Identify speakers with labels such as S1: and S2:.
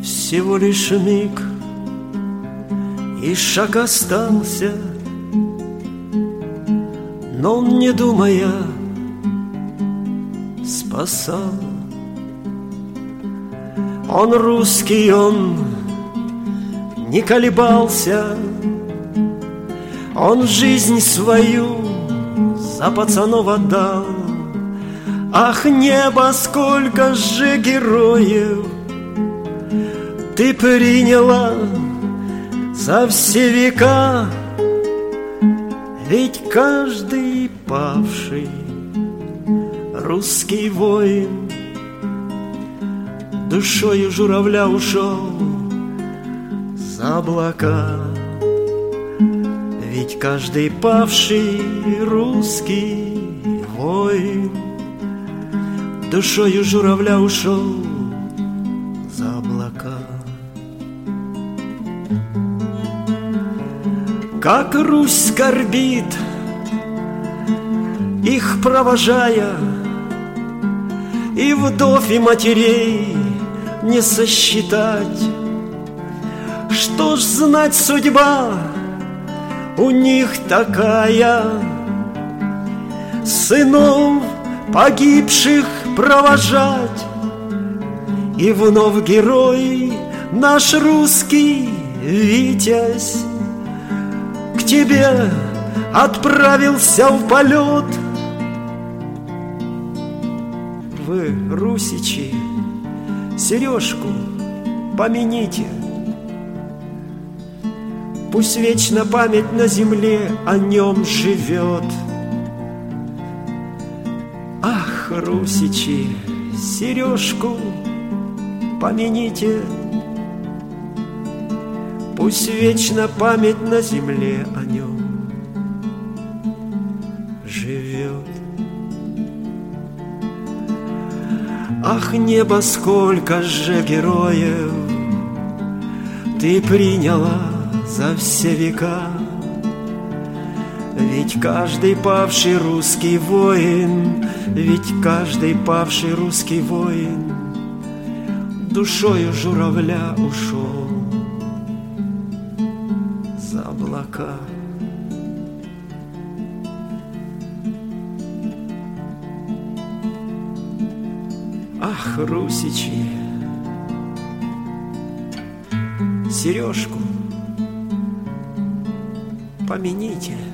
S1: Всего лишь миг, и шаг остался, но он, не думая, спасал. Он русский, он не колебался, он жизнь свою за пацанов отдал. Ах, небо, сколько же героев ты приняла за все века, ведь каждый павший русский воин душою журавля ушел за облака. Ведь каждый павший русский воин душою журавля ушел за облака. Как Русь скорбит, их провожая, и вдов, и матерей не сосчитать. Что ж знать, судьба у них такая, сынов погибших провожать. И вновь герой наш русский Витязь к тебе отправился в полет. Вы, русичи, Сережку помяните, пусть вечно память на земле о нем живет. Ах, русичи, Сережку помяните, пусть вечно память на земле о нем живет. Ах, небо, сколько же героев ты приняла за все века, ведь каждый павший русский воин, ведь каждый павший русский воин душою журавля ушел за облака. Ах, русичи, Сережку помяните.